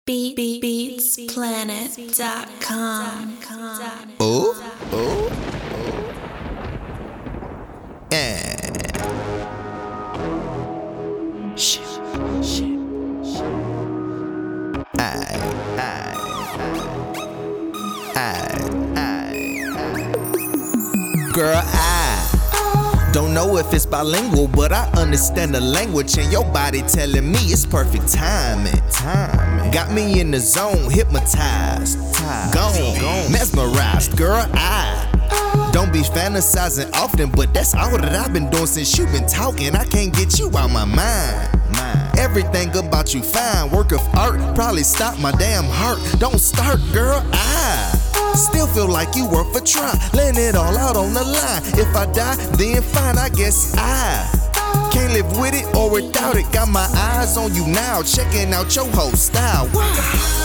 Beatsplanet.com. Oh, oh, and shit. Girl, I don't know if it's bilingual, but I understand the language, and your body telling me it's perfect timing. Got me in the zone, hypnotized, gone, mesmerized. Girl, I don't be fantasizing often, but that's all that I've been doing since you've been talking. I can't get you out my mind. Everything about you fine, work of art, probably stop my damn heart. Don't start, girl, I still feel like you worth a try. Laying it all out on the line. If I die, then fine, I guess I can't live with it or without it. Got my eyes on you now, checking out your whole style. Wow.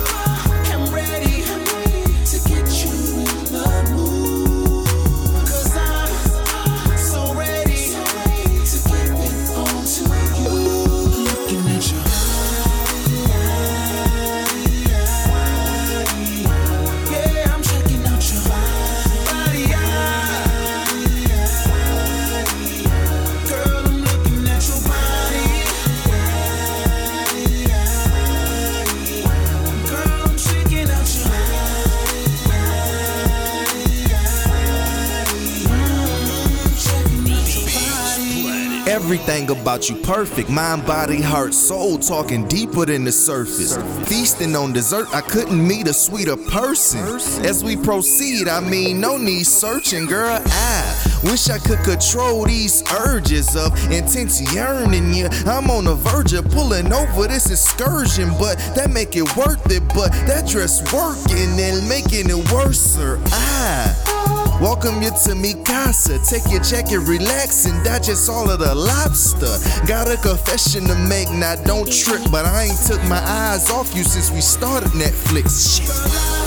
Everything about you perfect. Mind, body, heart, soul, talking deeper than the surface. Feasting on dessert, I couldn't meet a sweeter person. As we proceed, I mean, no need searching, girl. I wish I could control these urges of intense yearning. Yeah, I'm on the verge of pulling over this excursion, but that make it worth it. But that dress working and making it worse. I welcome you to mi casa. Take your jacket, relax, and digest all of the lobster. Got a confession to make, now don't trip, but I ain't took my eyes off you since we started Netflix. Shit.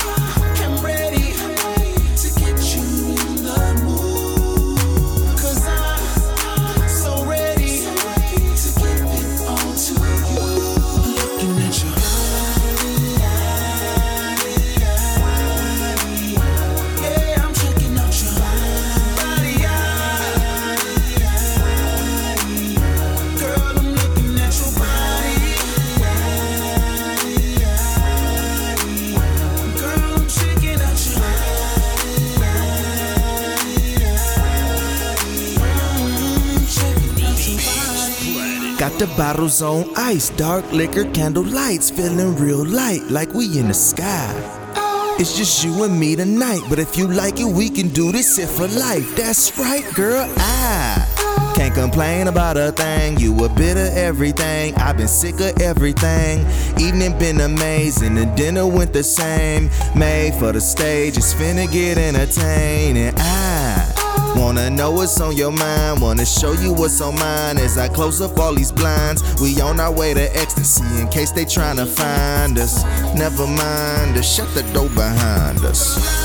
Got the bottles on ice, dark liquor, candle lights, feeling real light, like we in the sky. It's just you and me tonight, but if you like it, we can do this shit for life. That's right, girl, I can't complain about a thing. You a bit of everything, I've been sick of everything. Evening been amazing, the dinner went the same. Made for the stage, it's finna get entertaining. I wanna know what's on your mind, wanna show you what's on mine. As I close up all these blinds, we on our way to ecstasy in case they tryna find us. Never mind us, shut the door behind us.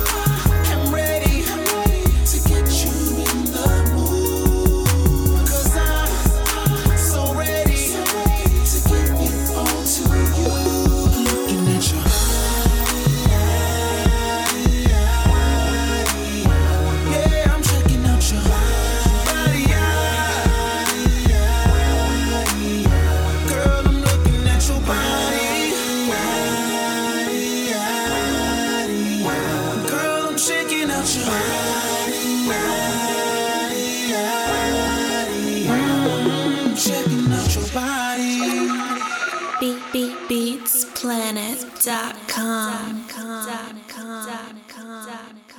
Checking out your body. Beatsplanet.com.